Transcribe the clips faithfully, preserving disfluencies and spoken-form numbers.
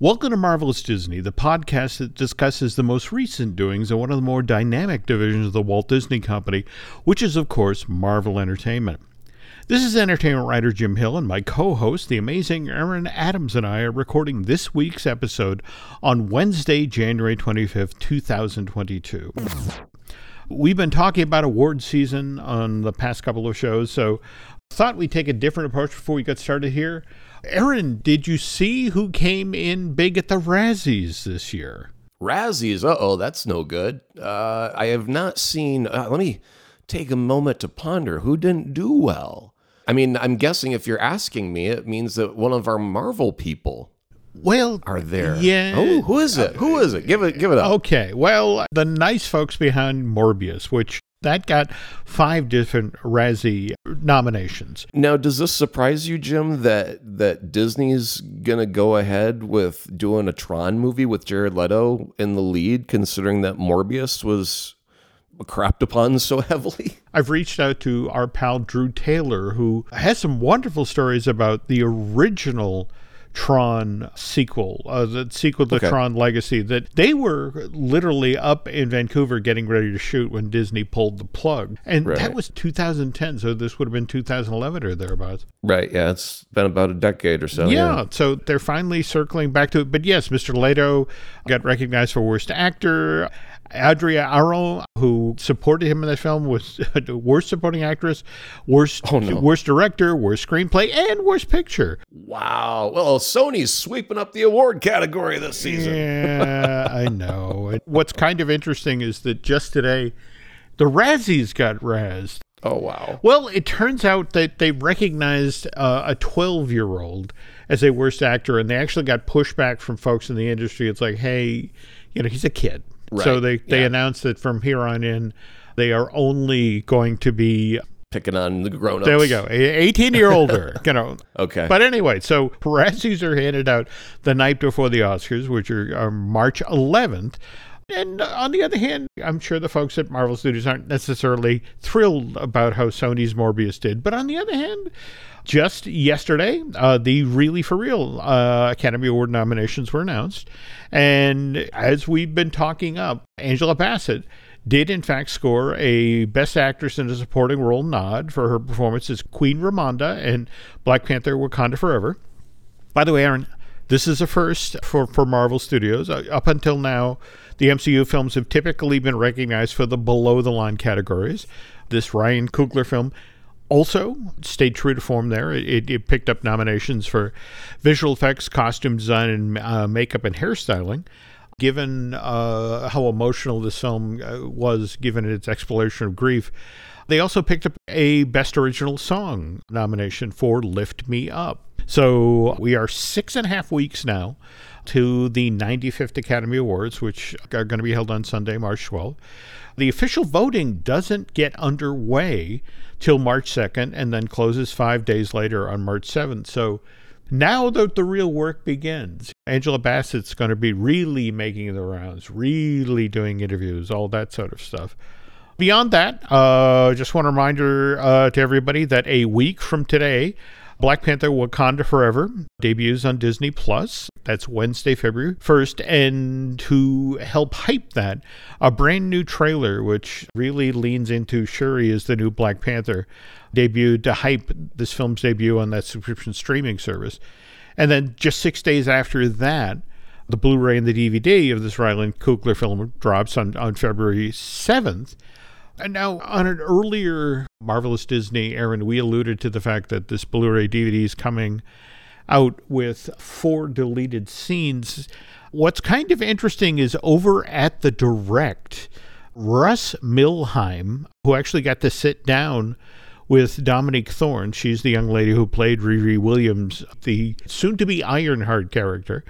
Welcome to Marvelous Disney, the podcast that discusses the most recent doings of one of the more dynamic divisions of the Walt Disney Company, which is, of course, Marvel Entertainment. This is entertainment writer Jim Hill, and my co-host, the amazing Aaron Adams, and I are recording this week's episode on Wednesday, January twenty-fifth, twenty twenty-two. We've been talking about award season on the past couple of shows, so I thought we'd take a different approach before we got started here. Aaron, did you see who came in big at the Razzies this year? Razzies? Uh-oh, that's no good. Uh, I have not seen... Uh, let me take a moment to ponder. Who didn't do well? I mean, I'm guessing if you're asking me, it means that one of our Marvel people well, are there. Yeah. Oh, who is it? Who is it? Give it, give it up. Okay, well, the nice folks behind Morbius, which... that got five different Razzie nominations. Now, does this surprise you, Jim, that that Disney's going to go ahead with doing a Tron movie with Jared Leto in the lead, considering that Morbius was crapped upon so heavily? I've reached out to our pal Drew Taylor, who has some wonderful stories about the original Tron sequel, uh, the sequel to okay. Tron Legacy, that they were literally up in Vancouver getting ready to shoot when Disney pulled the plug. And right. that was two thousand ten, so this would have been two thousand eleven or thereabouts. Right, yeah, it's been about a decade or so. Yeah, yeah, so they're finally circling back to it. But yes, Mister Leto got recognized for Worst Actor. Adria Arro, who supported him in that film, was Worst Supporting Actress, Worst oh, no. Worst Director, Worst Screenplay, and Worst Picture. Wow. Well, Sony's sweeping up the award category this season. Yeah, I know. What's kind of interesting is that just today, the Razzies got razzed. Oh, wow. Well, it turns out that they recognized uh, a twelve-year-old as a Worst Actor, and they actually got pushback from folks in the industry. It's like, hey, you know, he's a kid. Right. So they, they yeah. announced that from here on in, they are only going to be... picking on the grown-ups. There we go. eighteen year older. You know. Okay. But anyway, so Razzies are handed out the night before the Oscars, which are, are March eleventh. And on the other hand, I'm sure the folks at Marvel Studios aren't necessarily thrilled about how Sony's Morbius did. But on the other hand, just yesterday, uh, the Really For Real uh, Academy Award nominations were announced. And as we've been talking up, Angela Bassett did in fact score a Best Actress in a Supporting Role nod for her performance as Queen Ramonda in Black Panther: Wakanda Forever. By the way, Aaron, this is a first for, for Marvel Studios. Uh, up until now, the M C U films have typically been recognized for the below-the-line categories. This Ryan Coogler film also stayed true to form there. It, it picked up nominations for visual effects, costume design, and uh, makeup and hairstyling. Given uh, how emotional this film uh, was, given its exploration of grief, they also picked up a Best Original Song nomination for Lift Me Up. So we are six and a half weeks now to the ninety-fifth Academy Awards, which are going to be held on Sunday, March twelfth. The official voting doesn't get underway till March second and then closes five days later on March seventh. So now that the real work begins, Angela Bassett's going to be really making the rounds, really doing interviews, all that sort of stuff. Beyond that, uh, just one reminder uh, to everybody that a week from today, Black Panther: Wakanda Forever debuts on Disney Plus. That's Wednesday, February first. And to help hype that, a brand new trailer, which really leans into Shuri as the new Black Panther, debuted to hype this film's debut on that subscription streaming service. And then just six days after that, the Blu-ray and the D V D of this Ryan Coogler film drops on, on February seventh. And now, on an earlier Marvelous Disney, Aaron, we alluded to the fact that this Blu-ray D V D is coming out with four deleted scenes. What's kind of interesting is over at the Direct, Russ Milheim, who actually got to sit down with Dominique Thorne, she's the young lady who played Riri Williams, the soon-to-be Ironheart character,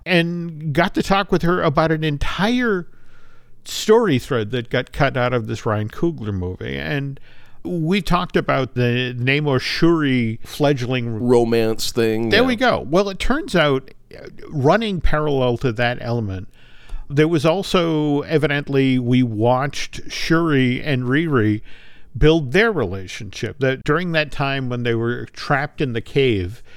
and got to talk with her about an entire story thread that got cut out of this Ryan Coogler movie. And we talked about the Namor Shuri fledgling romance thing. There yeah. we go. Well, it turns out, running parallel to that element, there was also evidently we watched Shuri and Riri build their relationship. That during that time when they were trapped in the cave,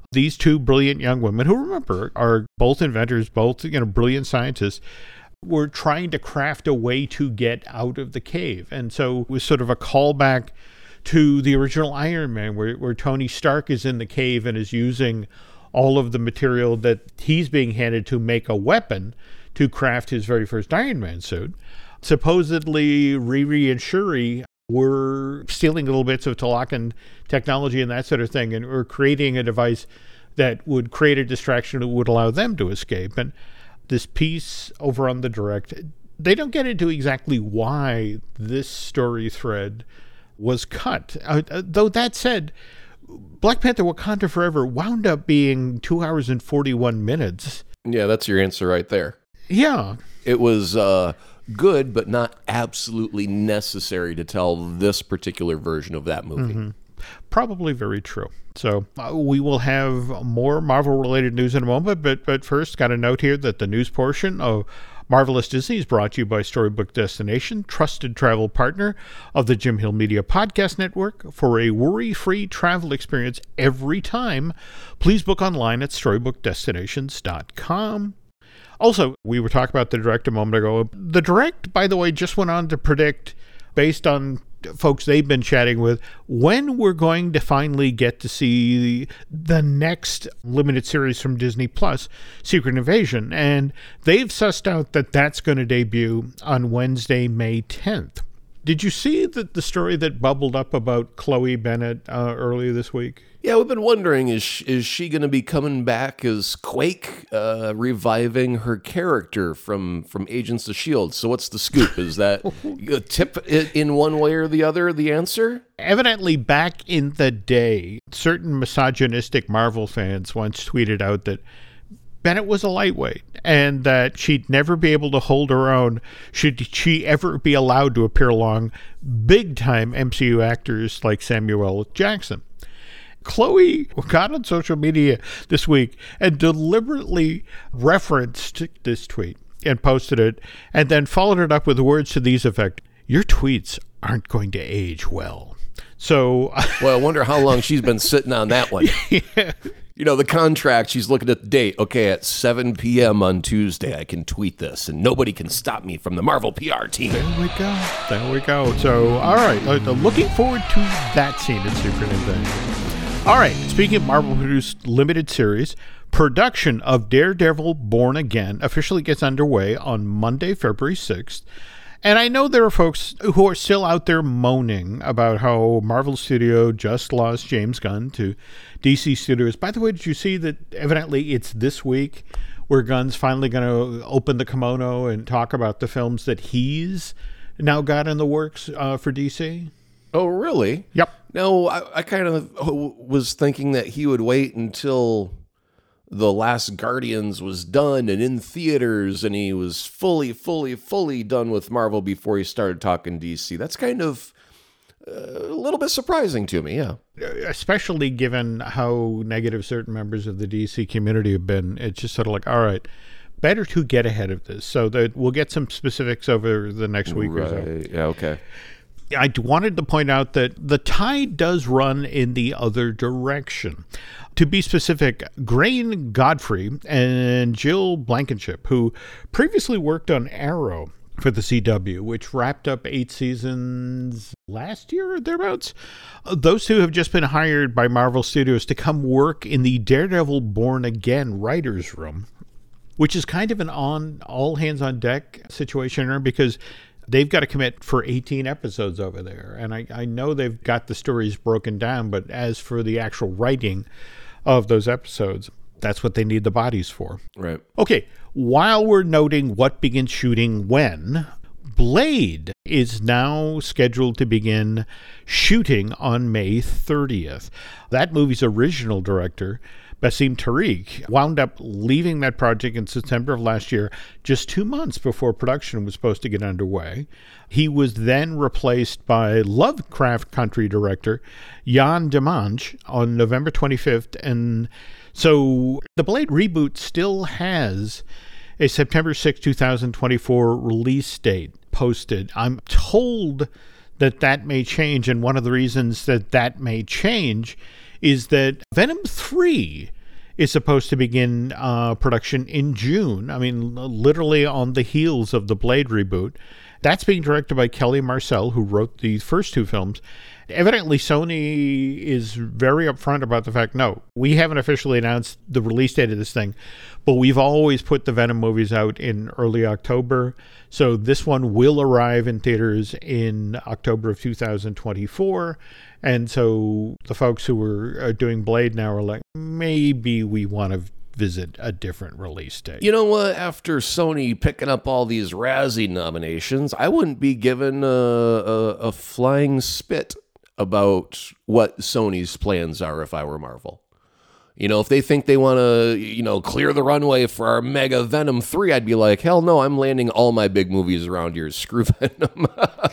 these two brilliant young women, who, remember, are both inventors, both, you know, brilliant scientists, were trying to craft a way to get out of the cave. And so it was sort of a callback to the original Iron Man, where, where Tony Stark is in the cave and is using all of the material that he's being handed to make a weapon to craft his very first Iron Man suit. Supposedly, Riri and Shuri were stealing little bits of Talokan technology and that sort of thing, and were creating a device that would create a distraction that would allow them to escape. And this piece over on the Direct, they don't get into exactly why this story thread was cut. Uh, though that said, Black Panther Wakanda Forever wound up being two hours and forty-one minutes. Yeah, that's your answer right there. Yeah. It was uh, good, but not absolutely necessary to tell this particular version of that movie. Mm-hmm. Probably very true. So uh, we will have more Marvel-related news in a moment, but but first, got a note here that the news portion of Marvelous Disney is brought to you by Storybook Destination, trusted travel partner of the Jim Hill Media Podcast Network. For a worry-free travel experience every time, please book online at storybook destinations dot com. Also, we were talking about the Direct a moment ago. The Direct, by the way, just went on to predict, based on folks they've been chatting with, when we're going to finally get to see the, the next limited series from Disney Plus, Secret Invasion. And they've sussed out that that's going to debut on Wednesday, May tenth. Did you see the, the story that bubbled up about Chloe Bennett uh, earlier this week? Yeah, we've been wondering, is she, is she going to be coming back as Quake, uh, reviving her character from, from Agents of S H I E L D? So what's the scoop? Is that a tip in one way or the other, the answer? Evidently, back in the day, certain misogynistic Marvel fans once tweeted out that Bennett was a lightweight and that she'd never be able to hold her own should she ever be allowed to appear along big-time M C U actors like Samuel Jackson. Chloe got on social media this week and deliberately referenced this tweet and posted it, and then followed it up with words to these effect: "Your tweets aren't going to age well." So, well, I wonder how long she's been sitting on that one. Yeah. You know, the contract, she's looking at the date. Okay, at seven p.m. on Tuesday, I can tweet this, and nobody can stop me from the Marvel P R team. There we go. There we go. So, all right. Uh, looking forward to that scene in Secret Invasion. All right. Speaking of Marvel-produced limited series, production of Daredevil Born Again officially gets underway on Monday, February sixth. And I know there are folks who are still out there moaning about how Marvel Studio just lost James Gunn to D C Studios. By the way, did you see that evidently it's this week where Gunn's finally going to open the kimono and talk about the films that he's now got in the works uh, for D C? Oh, really? Yep. No, I, I kind of was thinking that he would wait until The Last Guardians was done and in theaters, and he was fully, fully, fully done with Marvel before he started talking D C. That's kind of uh, a little bit surprising to me, yeah. Especially given how negative certain members of the D C community have been. It's just sort of like, all right, better to get ahead of this. So that we'll get some specifics over the next week right. or so. Yeah, okay. I wanted to point out that the tide does run in the other direction. To be specific, Grain Godfrey and Jill Blankenship, who previously worked on Arrow for the C W, which wrapped up eight seasons last year or thereabouts, those two have just been hired by Marvel Studios to come work in the Daredevil Born Again writer's room, which is kind of an on all hands on deck situation because they've got to commit for eighteen episodes over there. And I, I know they've got the stories broken down, but as for the actual writing of those episodes, that's what they need the bodies for. Right. Okay, while we're noting what begins shooting when, Blade is now scheduled to begin shooting on May thirtieth. That movie's original director, Basim Tariq, wound up leaving that project in September of last year, just two months before production was supposed to get underway. He was then replaced by Lovecraft Country director Jan Demange on November twenty-fifth. And so the Blade reboot still has a September sixth, twenty twenty-four release date posted. I'm told that that may change, and one of the reasons that that may change is that Venom three is supposed to begin uh, production in June. I mean, literally on the heels of the Blade reboot. That's being directed by Kelly Marcel, who wrote the first two films. Evidently, Sony is very upfront about the fact, no, we haven't officially announced the release date of this thing, but we've always put the Venom movies out in early October. So this one will arrive in theaters in October of two thousand twenty-four. And so the folks who are doing Blade now are like, maybe we want to visit a different release date. You know what? After Sony picking up all these Razzie nominations, I wouldn't be given a, a, a flying spit about what Sony's plans are if I were Marvel. You know, if they think they want to, you know, clear the runway for our mega Venom three, I'd be like, hell no, I'm landing all my big movies around here. Screw Venom.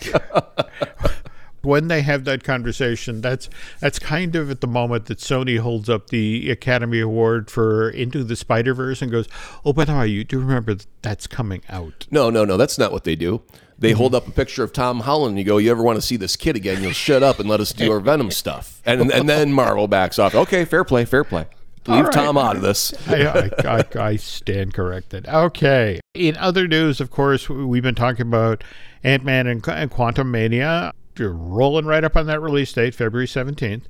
When they have that conversation, that's that's kind of at the moment that Sony holds up the Academy Award for Into the Spider-Verse and goes, oh, by the way, you do remember that that's coming out. No, no, no, that's not what they do. They mm-hmm. hold up a picture of Tom Holland and you go, you ever want to see this kid again? You'll shut up and let us do our Venom stuff. And and then Marvel backs off. Okay, fair play, fair play. Leave right. Tom out of this. I, I, I, I stand corrected. Okay. In other news, of course, we've been talking about Ant-Man and, and Quantumania. You're rolling right up on that release date, February seventeenth,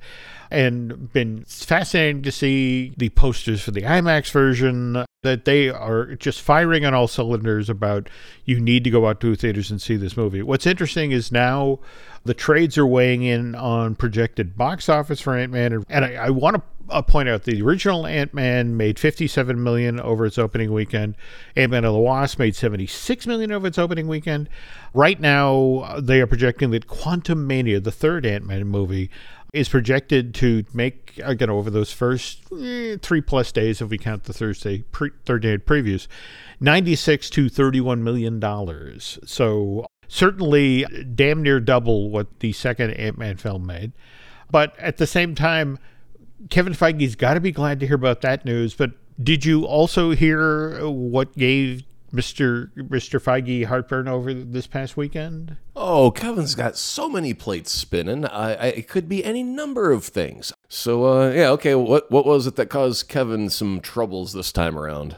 and been fascinating to see the posters for the IMAX version, that they are just firing on all cylinders about you need to go out to theaters and see this movie. What's interesting is now the trades are weighing in on projected box office for Ant-Man, and I, I want to uh, point out the original Ant-Man made fifty-seven million dollars over its opening weekend. Ant-Man and the Wasp made seventy-six million dollars over its opening weekend. Right now, they are projecting that Quantumania, the third Ant-Man movie, is projected to make, again, over those first eh, three plus days, if we count the Thursday pre- third day previews, ninety-six to thirty-one million dollars. So certainly damn near double what the second Ant-Man film made. But at the same time, Kevin Feige's got to be glad to hear about that news. But did you also hear what gave Mister Mister Feige heartburn over this past weekend? Oh, Kevin's got so many plates spinning. I, I, it could be any number of things. So, uh, yeah, okay, what what was it that caused Kevin some troubles this time around?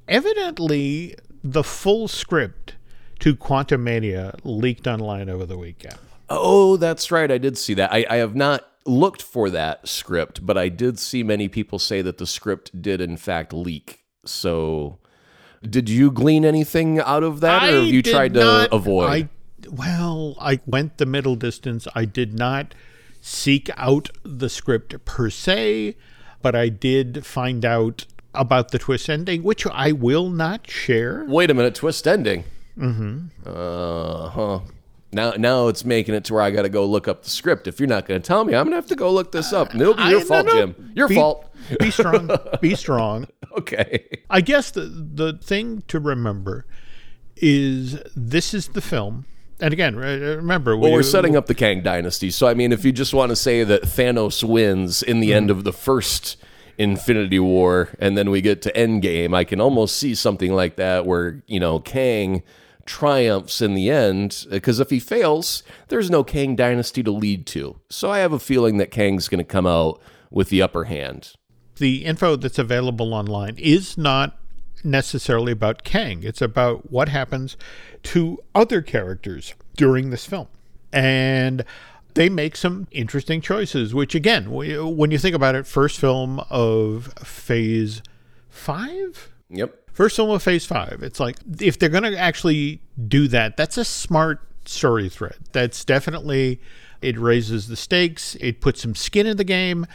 Evidently, the full script to Quantumania leaked online over the weekend. Oh, that's right. I did see that. I, I have not looked for that script, but I did see many people say that the script did, in fact, leak. So did you glean anything out of that, or have you tried not, to avoid? I, well, I went the middle distance. I did not seek out the script per se, but I did find out about the twist ending, which I will not share. Wait a minute, twist ending? Mm-hmm. Uh-huh. Now, now it's making it to where I got to go look up the script. If you're not going to tell me, I'm going to have to go look this up. And it'll be your I, fault, no, no. Jim. Your be, fault. Be strong. Be strong. Okay. I guess the the thing to remember is this is the film. And again, remember... Well, we, we're setting up the Kang Dynasty. So, I mean, if you just want to say that Thanos wins in the mm. end of the first Infinity War, and then we get to Endgame, I can almost see something like that where, you know, Kang triumphs in the end, because if he fails, there's no Kang Dynasty to lead to. So I have a feeling that Kang's going to come out with the upper hand. The info that's available online is not necessarily about Kang. It's about what happens to other characters during this film. And they make some interesting choices, which, again, when you think about it, first film of phase five? Yep. First film of phase five. It's like, if they're going to actually do that, that's a smart story thread. That's definitely, it raises the stakes. It puts some skin in the game.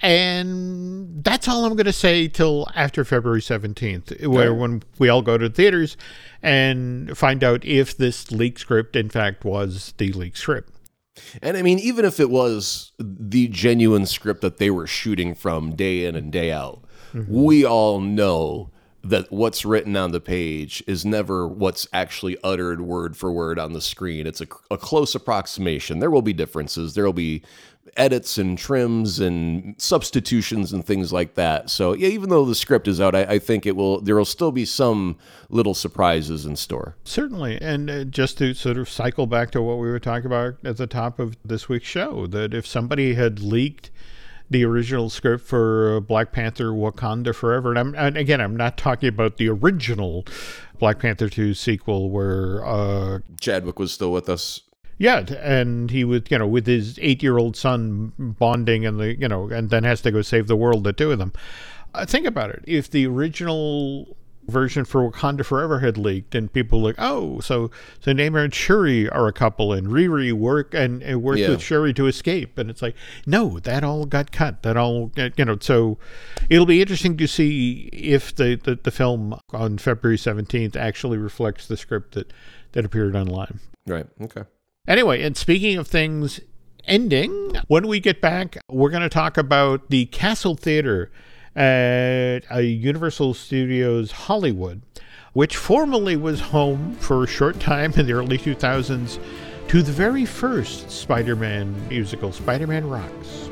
And that's all I'm going to say till after February seventeenth, where right. when we all go to theaters and find out if this leaked script, in fact, was the leaked script. And I mean, even if it was the genuine script that they were shooting from day in and day out, mm-hmm. we all know that what's written on the page is never what's actually uttered word for word on the screen. It's a, a close approximation. There will be differences. There will be edits and trims and substitutions and things like that. So yeah, even though the script is out, I, I think it will. There will still be some little surprises in store. Certainly, and uh, just to sort of cycle back to what we were talking about at the top of this week's show, that if somebody had leaked the original script for Black Panther Wakanda Forever. And, I'm, and again, I'm not talking about the original Black Panther two sequel where uh, Chadwick was still with us. Yeah, and he was, you know, with his eight-year-old son bonding and the, you know, and then has to go save the world, the two of them. Uh, think about it. If the original version for Wakanda Forever had leaked, and people were like, oh, so so Namor and Shuri are a couple, and Riri work and, and worked Yeah. with Shuri to escape, and it's like, no, that all got cut. That all, you know. So it'll be interesting to see if the the, the film on February seventeenth actually reflects the script that that appeared online. Right. Okay. Anyway, and speaking of things ending, when we get back, we're going to talk about the Castle Theater at uh, Universal Studios Hollywood, which formerly was home for a short time in the early two thousands to the very first Spider-Man musical, Spider-Man Rocks.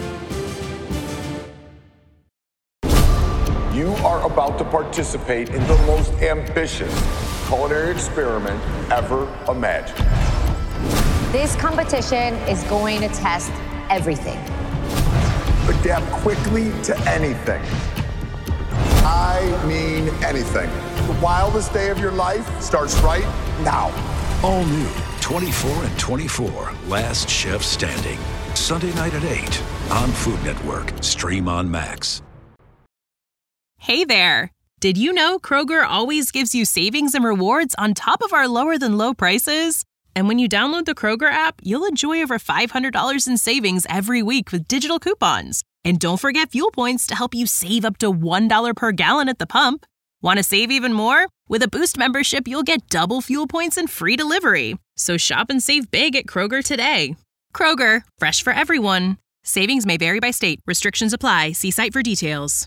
You are about to participate in the most ambitious culinary experiment ever imagined. This competition is going to test everything. Adapt quickly to anything. I mean anything. The wildest day of your life starts right now. All new, twenty-four and twenty-four, Last Chef Standing. Sunday night at eight on Food Network. Stream on Max. Hey there. Did you know Kroger always gives you savings and rewards on top of our lower than low prices? And when you download the Kroger app, you'll enjoy over five hundred dollars in savings every week with digital coupons. And don't forget fuel points to help you save up to one dollar per gallon at the pump. Want to save even more? With a Boost membership, you'll get double fuel points and free delivery. So shop and save big at Kroger today. Kroger, fresh for everyone. Savings may vary by state. Restrictions apply. See site for details.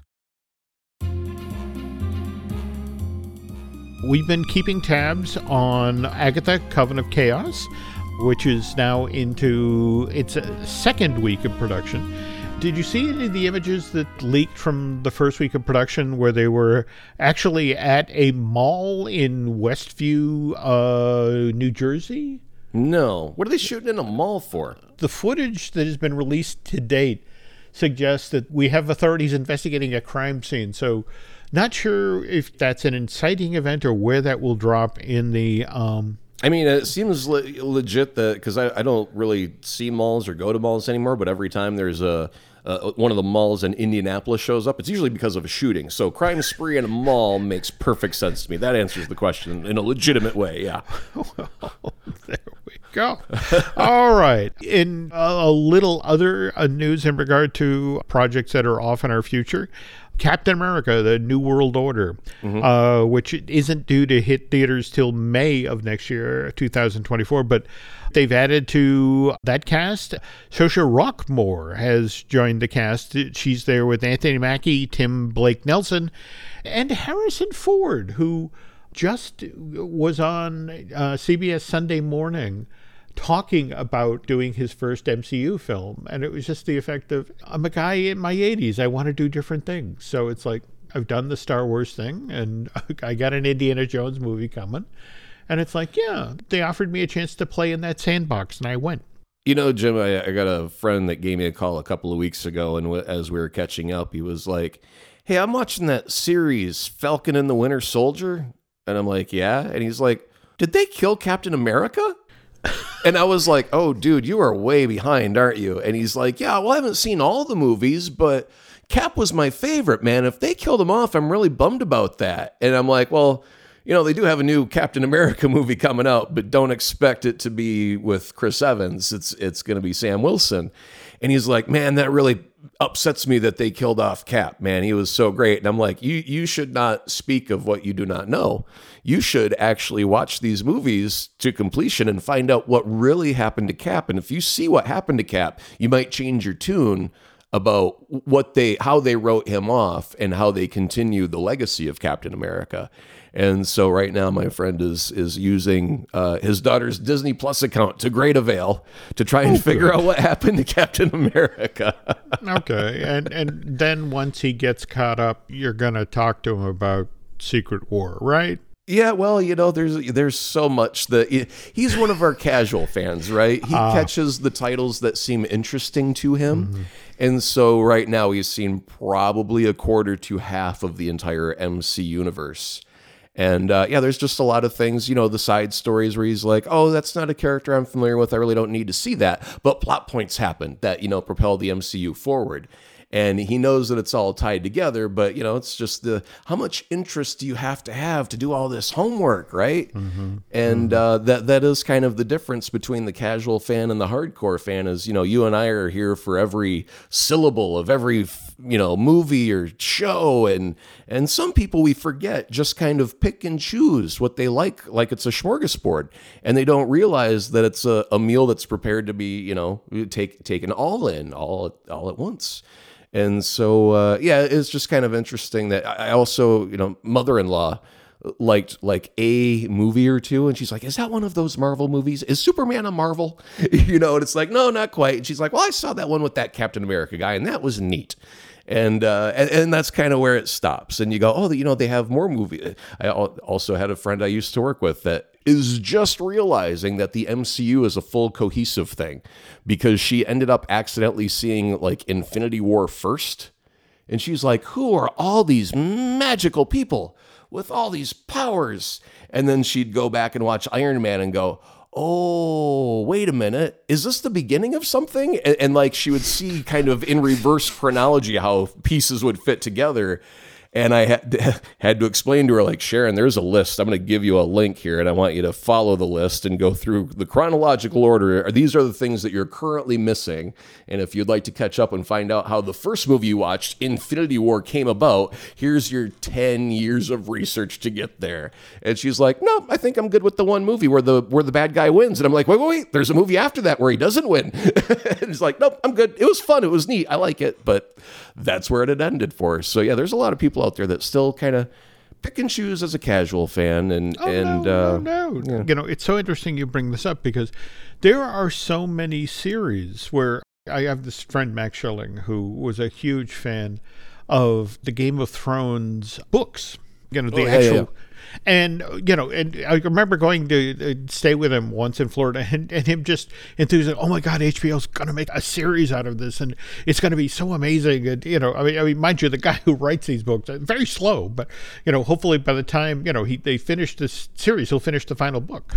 We've been keeping tabs on Agatha, Coven of Chaos, which is now into its second week of production. Did you see any of the images that leaked from the first week of production where they were actually at a mall in Westview, uh, New Jersey? No. What are they shooting in a mall for? The footage that has been released to date suggests that we have authorities investigating a crime scene. So not sure if that's an inciting event or where that will drop in the... Um, I mean, it seems le- legit that, because I, I don't really see malls or go to malls anymore, but every time there's a uh, one of the malls in Indianapolis shows up, it's usually because of a shooting. So crime spree in a mall makes perfect sense to me. That answers the question in a legitimate way, yeah. Well, there we go. All right. In a, a little other uh, news in regard to projects that are off in our future, Captain America, the New World Order, mm-hmm. uh, which isn't due to hit theaters till May of next year, two thousand twenty-four, but they've added to that cast. Saoirse Rockmore has joined the cast. She's there with Anthony Mackie, Tim Blake Nelson, and Harrison Ford, who just was on uh, C B S Sunday Morning talking about doing his first M C U film. And it was just the effect of, I'm a guy in my eighties. I want to do different things. So it's like, I've done the Star Wars thing, and I got an Indiana Jones movie coming. And it's like, yeah, they offered me a chance to play in that sandbox, and I went. You know, Jim, I, I got a friend that gave me a call a couple of weeks ago, and w- as we were catching up, he was like, hey, I'm watching that series, Falcon and the Winter Soldier. And I'm like, yeah. And he's like, did they kill Captain America? And I was like, oh, dude, you are way behind, aren't you? And he's like, yeah, well, I haven't seen all the movies, but Cap was my favorite, man. If they killed him off, I'm really bummed about that. And I'm like, well, you know, they do have a new Captain America movie coming out, but don't expect it to be with Chris Evans. It's it's going to be Sam Wilson. And he's like, man, that really upsets me that they killed off Cap, man. He was so great. And I'm like, you you should not speak of what you do not know. You should actually watch these movies to completion and find out what really happened to Cap. And if you see what happened to Cap, you might change your tune about what they, how they wrote him off and how they continue the legacy of Captain America. And so right now, my friend is is using uh, his daughter's Disney Plus account to great avail to try and oh, figure good. out what happened to Captain America. Okay, and and then once he gets caught up, you're gonna talk to him about Secret War, right? Yeah, well, you know, there's there's so much that he's one of our casual fans, right? He uh, catches the titles that seem interesting to him, mm-hmm. And so right now we've seen probably a quarter to half of the entire M C universe. And uh, yeah, there's just a lot of things, you know, the side stories where he's like, oh, that's not a character I'm familiar with. I really don't need to see that. But plot points happen that, you know, propel the M C U forward. And he knows that it's all tied together, but, you know, it's just the, how much interest do you have to have to do all this homework, right? Mm-hmm. And mm-hmm. Uh, that that is kind of the difference between the casual fan and the hardcore fan is, you know, you and I are here for every syllable of every, you know, movie or show. And, and some people we forget just kind of pick and choose what they like, like it's a smorgasbord. And they don't realize that it's a, a meal that's prepared to be, you know, take, taken all in, all, all at once. And so, uh, yeah, it's just kind of interesting that I also, you know, mother-in-law liked like a movie or two. And she's like, is that one of those Marvel movies? Is Superman a Marvel? You know, and it's like, no, not quite. And she's like, well, I saw that one with that Captain America guy, and that was neat. And, uh, and and that's kind of where it stops. And you go, oh, you know, they have more movies. I also had a friend I used to work with that is just realizing that the M C U is a full cohesive thing because she ended up accidentally seeing like Infinity War first. And she's like, who are all these magical people with all these powers? And then she'd go back and watch Iron Man and go, oh, wait a minute, is this the beginning of something? And, and like she would see kind of in reverse chronology how pieces would fit together. And I had, had to explain to her, like, Sharon, there's a list. I'm going to give you a link here, and I want you to follow the list and go through the chronological order. These are the things that you're currently missing. And if you'd like to catch up and find out how the first movie you watched, Infinity War, came about, here's your ten years of research to get there. And she's like, no, I think I'm good with the one movie where the where the bad guy wins. And I'm like, wait, wait, wait, there's a movie after that where he doesn't win. And he's like, nope, I'm good. It was fun. It was neat. I like it. But that's where it had ended for her. So yeah, there's a lot of people out there that still kind of pick and choose as a casual fan. And, oh, and no, uh, no, no. Yeah. You know, it's so interesting you bring this up because there are so many series where I have this friend, Max Schilling, who was a huge fan of the Game of Thrones books, you know, the oh, yeah, actual... yeah, yeah. And, you know, and I remember going to uh, stay with him once in Florida and, and him just enthused, oh my God, H B O's going to make a series out of this and it's going to be so amazing. And, you know, I mean, I mean, mind you, the guy who writes these books, very slow, but, you know, hopefully by the time, you know, he they finish this series, he'll finish the final book.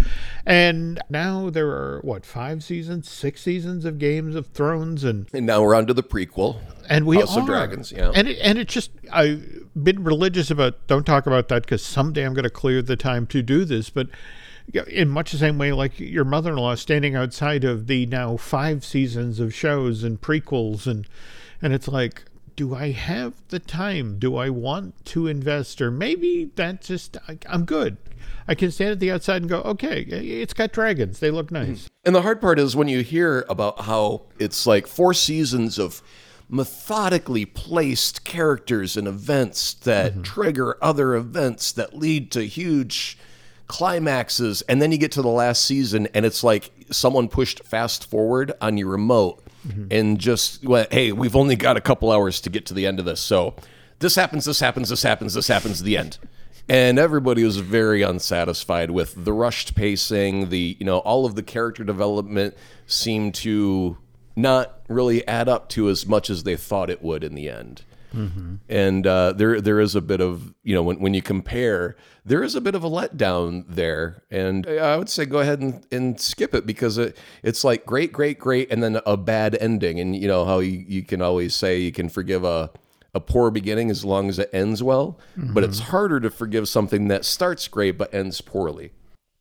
And now there are, what, five seasons, six seasons of Games of Thrones. And, and now we're on to the prequel. And we House are. of Dragons, yeah. And it, and it just, I've been religious about, don't talk about that because someday I'm going to clear the time to do this. But in much the same way, like your mother-in-law standing outside of the now five seasons of shows and prequels. And, and it's like, do I have the time? Do I want to invest? Or maybe that just, I, I'm good. I can stand at the outside and go, okay, it's got dragons. They look nice. And the hard part is when you hear about how it's like four seasons of methodically placed characters and events that mm-hmm. trigger other events that lead to huge climaxes. And then you get to the last season and it's like someone pushed fast forward on your remote mm-hmm. and just went, hey, we've only got a couple hours to get to the end of this. So this happens, this happens, this happens, this happens, the end. And everybody was very unsatisfied with the rushed pacing, the, you know, all of the character development seemed to not really add up to as much as they thought it would in the end. Mm-hmm. And uh, there there is a bit of, you know, when, when you compare, there is a bit of a letdown there. And I would say go ahead and, and skip it because it, it's like great, great, great, and then a bad ending. And you know how you, you can always say you can forgive a, a poor beginning as long as it ends well, mm-hmm. but it's harder to forgive something that starts great but ends poorly.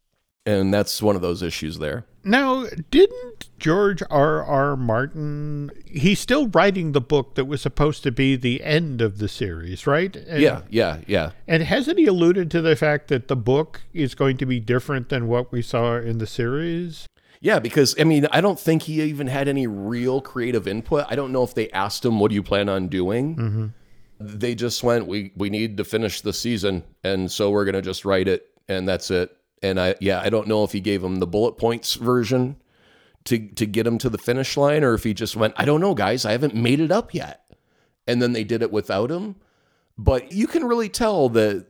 And that's one of those issues there. Now, didn't George R. R. Martin, he's still writing the book that was supposed to be the end of the series, right? And, yeah, yeah, yeah. And hasn't he alluded to the fact that the book is going to be different than what we saw in the series? Yeah, because, I mean, I don't think he even had any real creative input. I don't know if they asked him, what do you plan on doing? Mm-hmm. They just went, we, we need to finish the season, and so we're going to just write it, and that's it. And I, yeah, I don't know if he gave him the bullet points version to to get him to the finish line, or if he just went, I don't know, guys, I haven't made it up yet. And then they did it without him. But you can really tell that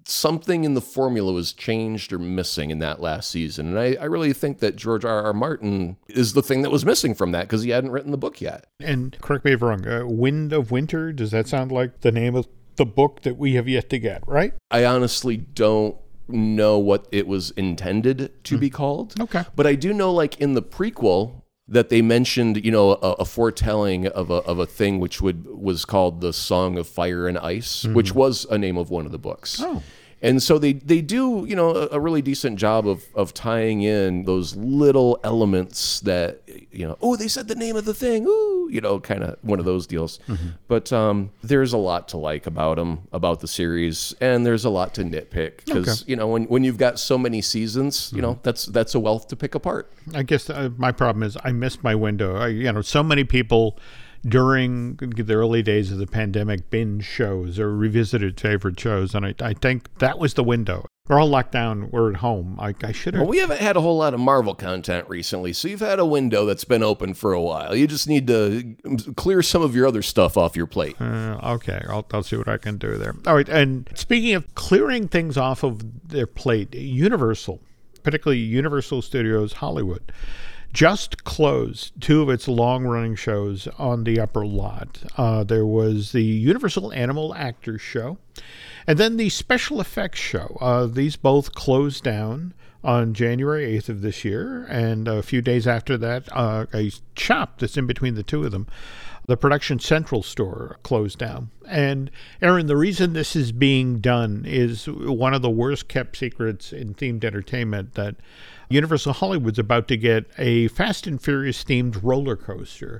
something in the formula was changed or missing in that last season. And I, I really think that George R. R. Martin is the thing that was missing from that because he hadn't written the book yet. And correct me if I'm wrong, uh, Wind of Winter, does that sound like the name of the book that we have yet to get, right? I honestly don't know what it was intended to mm. be called. Okay. But I do know, like, in the prequel, that they mentioned, you know, a, a foretelling of a of a thing which would was called the Song of Fire and Ice, mm-hmm. which was a name of one of the books. Oh. And so they, they do, you know, a, a really decent job of of tying in those little elements that, you know, oh, they said the name of the thing, ooh, you know, kind of one of those deals. Mm-hmm. But um, there's a lot to like about them, about the series, and there's a lot to nitpick because, okay. you know, when, when you've got so many seasons, mm-hmm. you know, that's that's a wealth to pick apart. I guess uh, my problem is I missed my window. I, you know, so many people during the early days of the pandemic binge shows or revisited favorite shows, and I, I think that was the window. We're all locked down. We're at home. I, I should have. Well, we haven't had a whole lot of Marvel content recently, so you've had a window that's been open for a while. You just need to clear some of your other stuff off your plate. Uh, okay, I'll, I'll see what I can do there. All right, and speaking of clearing things off of their plate, Universal, particularly Universal Studios Hollywood, just closed two of its long-running shows on the upper lot. Uh, there was the Universal Animal Actors Show, and then the Special Effects Show. Uh, these both closed down on January eighth of this year, and a few days after that, uh, a shop that's in between the two of them, the Production Central store, closed down. And Aaron, the reason this is being done is one of the worst kept secrets in themed entertainment, that Universal Hollywood's about to get a Fast and Furious themed roller coaster.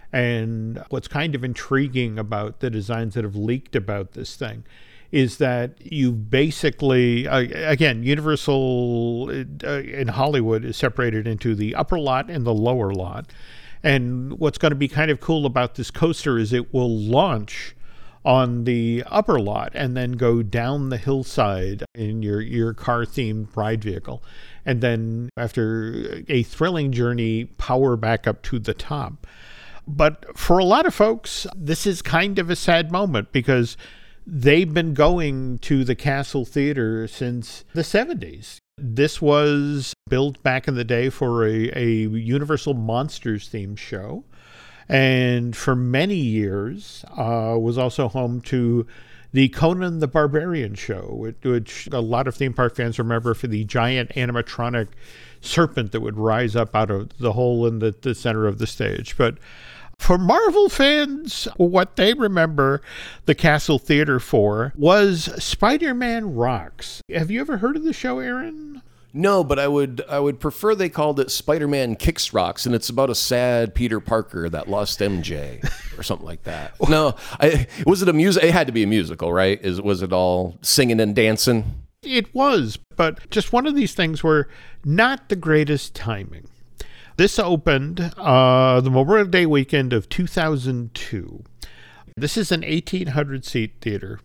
And what's kind of intriguing about the designs that have leaked about this thing is that you basically, uh, again, Universal uh, in Hollywood is separated into the upper lot and the lower lot. And what's going to be kind of cool about this coaster is it will launch on the upper lot and then go down the hillside in your, your car-themed ride vehicle. And then after a thrilling journey, power back up to the top. But for a lot of folks, this is kind of a sad moment because they've been going to the Castle Theater since the seventies. This was built back in the day for a, a Universal Monsters themed show. And for many years uh, was also home to the Conan the Barbarian show, which, which a lot of theme park fans remember for the giant animatronic serpent that would rise up out of the hole in the, the center of the stage. But for Marvel fans, what they remember the Castle Theater for was Spider-Man Rocks. Have you ever heard of the show, Aaron? No, but I would I would prefer they called it Spider-Man Kicks Rocks, and it's about a sad Peter Parker that lost M J or something like that. No, I, was it a music? It had to be a musical, right? Is was it all singing and dancing? It was, but just one of these things where not the greatest timing. This opened uh, the Memorial Day weekend of two thousand two. This is an eighteen hundred seat theater.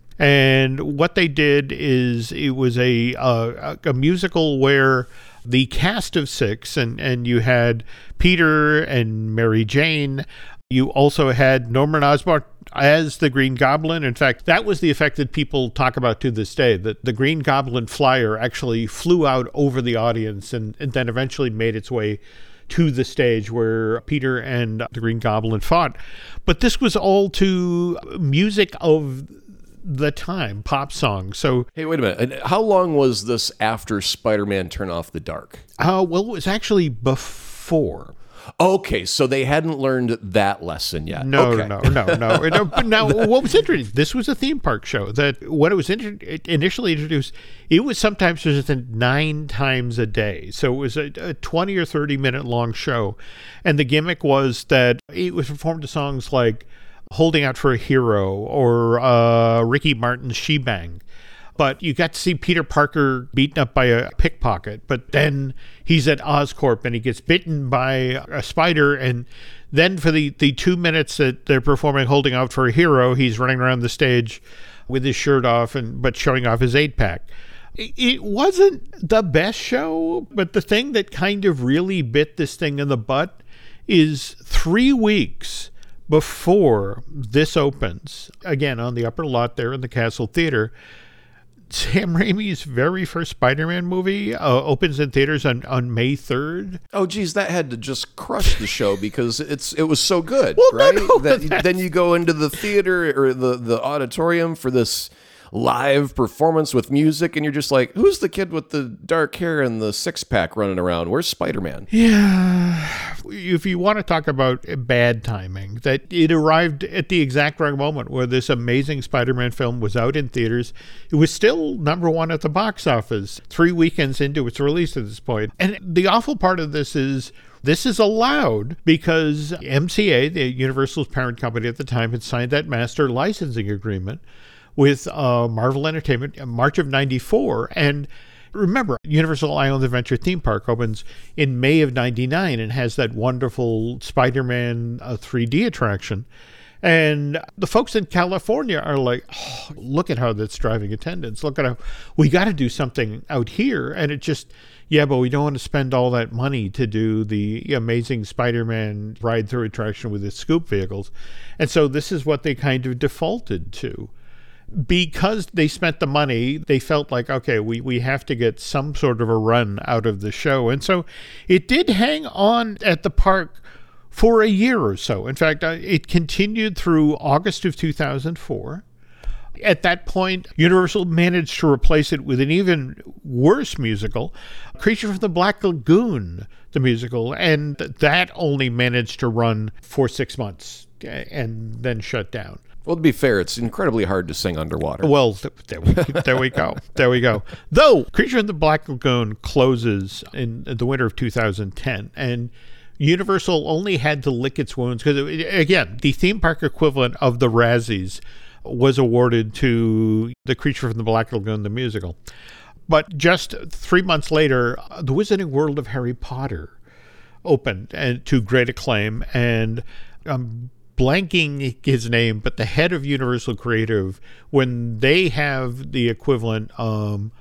And what they did is it was a uh, a musical where the cast of six, and, and you had Peter and Mary Jane. You also had Norman Osborn as the Green Goblin. In fact, that was the effect that people talk about to this day, that the Green Goblin flyer actually flew out over the audience and, and then eventually made its way to the stage where Peter and the Green Goblin fought. But this was all to music of the time, pop songs. So, hey, wait a minute. How long was this after Spider-Man Turn Off the Dark? Uh, well, it was actually before. Okay, so they hadn't learned that lesson yet. No, okay. no, no, no, no. But now, what was interesting, this was a theme park show that when it was inter- initially introduced, it was sometimes presented nine times a day. So it was a, a twenty or thirty minute long show. And the gimmick was that it was performed to songs like Holding Out for a Hero or uh, Ricky Martin's She Bang. But you got to see Peter Parker beaten up by a pickpocket, but then he's at Oscorp and he gets bitten by a spider, and then for the, the two minutes that they're performing Holding Out for a Hero, he's running around the stage with his shirt off and but showing off his eight-pack. It wasn't the best show, but the thing that kind of really bit this thing in the butt is three weeks before this opens, again on the upper lot there in the Castle Theater, Sam Raimi's very first Spider-Man movie uh, opens in theaters on, on May third. Oh, geez, that had to just crush the show because it's it was so good, Well, right? no, no, that, then you go into the theater or the, the auditorium for this live performance with music, and you're just like, who's the kid with the dark hair and the six-pack running around? Where's Spider-Man? Yeah. If you want to talk about bad timing, that it arrived at the exact wrong moment where this amazing Spider-Man film was out in theaters. It was still number one at the box office three weekends into its release at this point. And the awful part of this is this is allowed because M C A, the Universal's parent company at the time, had signed that master licensing agreement with uh, Marvel Entertainment in March of ninety-four. And remember, Universal Island Adventure theme park opens in May of ninety-nine and has that wonderful Spider-Man uh, three D attraction. And the folks in California are like, oh, look at how that's driving attendance. Look at how we got to do something out here. And it just, yeah, but we don't want to spend all that money to do the amazing Spider-Man ride-through attraction with its scoop vehicles. And so this is what they kind of defaulted to. Because they spent the money, they felt like, okay, we, we have to get some sort of a run out of the show. And so it did hang on at the park for a year or so. In fact, uh, it continued through August of two thousand four. At that point, Universal managed to replace it with an even worse musical, Creature from the Black Lagoon, the musical, and that only managed to run for six months and then shut down. Well, to be fair, it's incredibly hard to sing underwater. Well, th- there, we, there we go. There we go. Though, Creature in the Black Lagoon closes in the winter of two thousand ten, and Universal only had to lick its wounds because, again, the theme park equivalent of the Razzies was awarded to the Creature from the Black Lagoon, the musical. But just three months later, The Wizarding World of Harry Potter opened and to great acclaim, and um blanking his name, but the head of Universal Creative, when they have the equivalent, um,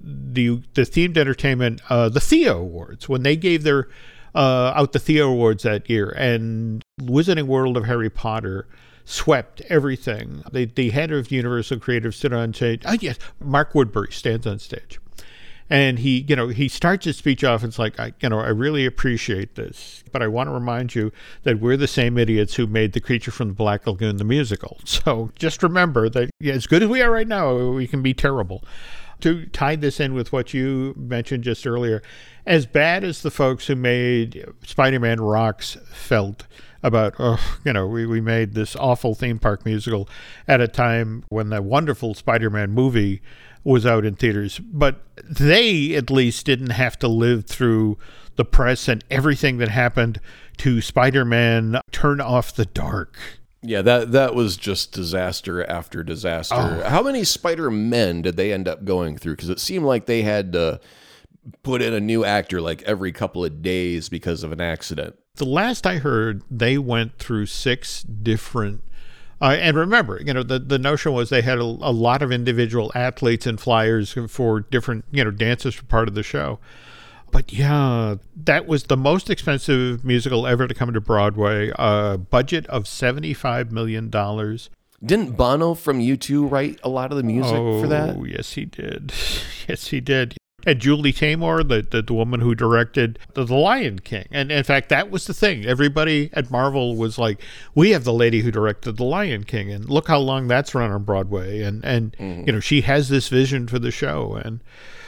the the themed entertainment, uh, the Theo Awards, when they gave their uh, out the Theo Awards that year, and Wizarding World of Harry Potter swept everything. The the head of Universal Creative stood on stage. Oh yes, Mark Woodbury stands on stage. And he, you know, he starts his speech off. And it's like, I, you know, I really appreciate this, but I want to remind you that we're the same idiots who made The Creature from the Black Lagoon, the musical. So just remember that, yeah, as good as we are right now, we can be terrible. To tie this in with what you mentioned just earlier, as bad as the folks who made Spider-Man Rocks felt about, oh, you know, we, we made this awful theme park musical at a time when the wonderful Spider-Man movie was out in theaters, but they at least didn't have to live through the press and everything that happened to Spider-Man Turn Off the Dark. Yeah, that that was just disaster after disaster. Oh. How many Spider-Men did they end up going through? Because it seemed like they had to put in a new actor like every couple of days because of an accident. The last I heard, they went through six different Uh, and remember, you know, the, the notion was they had a, a lot of individual athletes and flyers for different, you know, dancers for part of the show. But yeah, that was the most expensive musical ever to come to Broadway. A uh, budget of seventy-five million dollars. Didn't Bono from U two write a lot of the music oh, for that? Oh, yes, he did. Yes, he did. And Julie Taymor, the, the the woman who directed the, the Lion King. And in fact, that was the thing. Everybody at Marvel was like, we have the lady who directed the Lion King, and look how long that's run on Broadway. And, and mm-hmm. you know, she has this vision for the show. And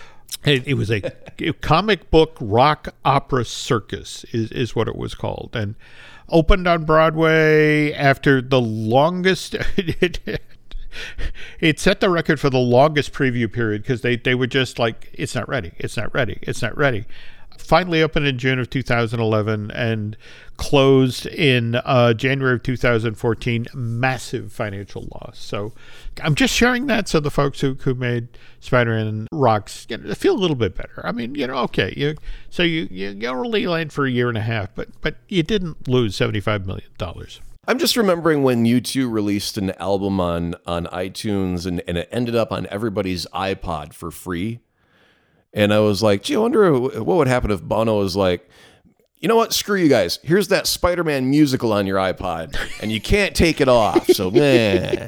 it, it was a comic book rock opera circus is, is what it was called. And opened on Broadway after the longest... It set the record for the longest preview period because they, they were just like, it's not ready, it's not ready, it's not ready. Finally opened in June of two thousand eleven and closed in uh, January of two thousand fourteen. Massive financial loss. So I'm just sharing that so the folks who, who made Spider-Man Rocks, you know, feel a little bit better. I mean, you know, okay, you so you, you, you only land for a year and a half, but, but you didn't lose seventy-five million dollars. I'm just remembering when U two released an album on, on iTunes and, and it ended up on everybody's iPod for free. And I was like, gee, I wonder what would happen if Bono was like, you know what? Screw you guys. Here's that Spider-Man musical on your iPod and you can't take it off. So, meh.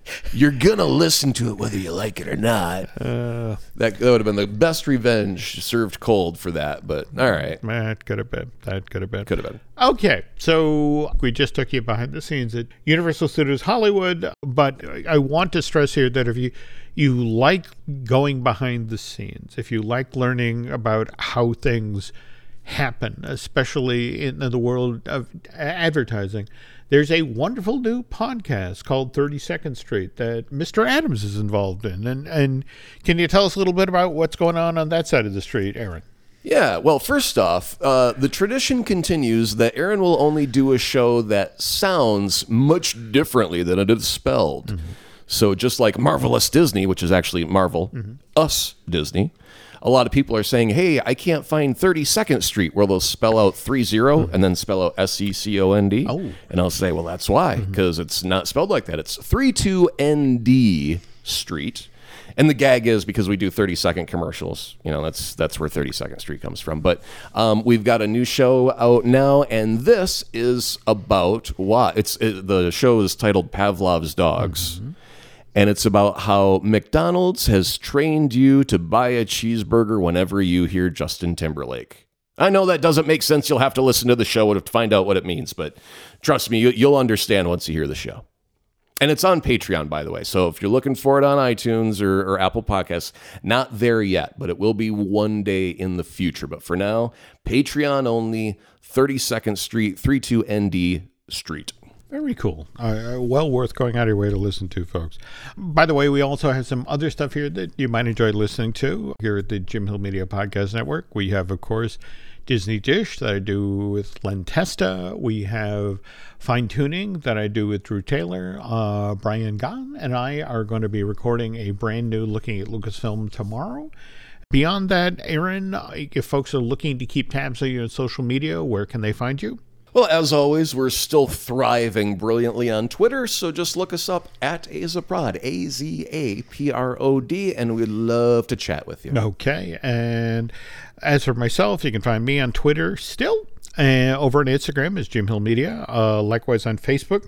You're going to listen to it whether you like it or not. Uh, that, that would have been the best revenge served cold for that, but all right. That could have been. That could have been. Could have been. Okay, so we just took you behind the scenes at Universal Studios Hollywood, but I want to stress here that if you, you like going behind the scenes, if you like learning about how things happen, especially in the world of advertising, there's a wonderful new podcast called thirty-second Street that Mister Adams is involved in. And, and can you tell us a little bit about what's going on on that side of the street, Aaron? Yeah, well, first off, uh, the tradition continues that Aaron will only do a show that sounds much differently than it is spelled. Mm-hmm. So just like Marvelous Disney, which is actually Marvel, mm-hmm. Us Disney, a lot of people are saying, hey, I can't find thirty-second Street, where they'll spell out three zero mm-hmm. and then spell out S E C O N D. Oh. And I'll say, well, that's why, because mm-hmm. it's not spelled like that. It's thirty-two N D Street. And the gag is because we do thirty-second commercials. You know, that's that's where thirty-second Street comes from. But um, we've got a new show out now, and this is about why. It's it, the show is titled Pavlov's Dogs. Mm-hmm. And it's about how McDonald's has trained you to buy a cheeseburger whenever you hear Justin Timberlake. I know that doesn't make sense. You'll have to listen to the show to find out what it means. But trust me, you, you'll understand once you hear the show. And it's on Patreon, by the way. So if you're looking for it on iTunes or, or Apple Podcasts, not there yet, but it will be one day in the future. But for now, Patreon only, thirty-second Street, thirty-two N D Street. Very cool. Uh, well worth going out of your way to listen to, folks. By the way, we also have some other stuff here that you might enjoy listening to here at the Jim Hill Media Podcast Network. We have, of course, Disney Dish that I do with Len Testa. We have Fine Tuning that I do with Drew Taylor. Uh, Brian Gahn and I are going to be recording a brand new Looking at Lucasfilm tomorrow. Beyond that, Aaron, if folks are looking to keep tabs on you on social media, where can they find you? Well, as always, we're still thriving brilliantly on Twitter, so just look us up at Azaprod, A Z A P R O D, and we'd love to chat with you. Okay, and as for myself, you can find me on Twitter still, and over on Instagram is Jim Hill Media, uh, likewise on Facebook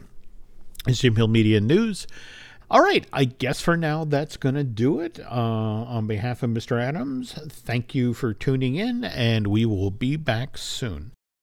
is Jim Hill Media News. All right, I guess for now that's going to do it. Uh, on behalf of Mister Adams, thank you for tuning in, and we will be back soon.